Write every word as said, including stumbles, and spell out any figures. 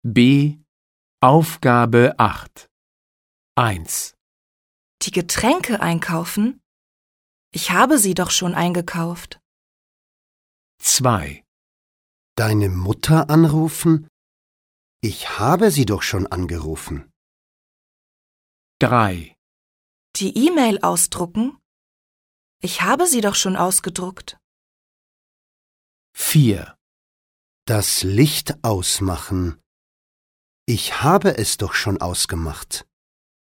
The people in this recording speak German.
B. Aufgabe acht. eins. Die Getränke einkaufen? Ich habe sie doch schon eingekauft. zwei. Deine Mutter anrufen? Ich habe sie doch schon angerufen. drei. Die E-Mail ausdrucken? Ich habe sie doch schon ausgedruckt. vier. Das Licht ausmachen. Ich habe es doch schon ausgemacht.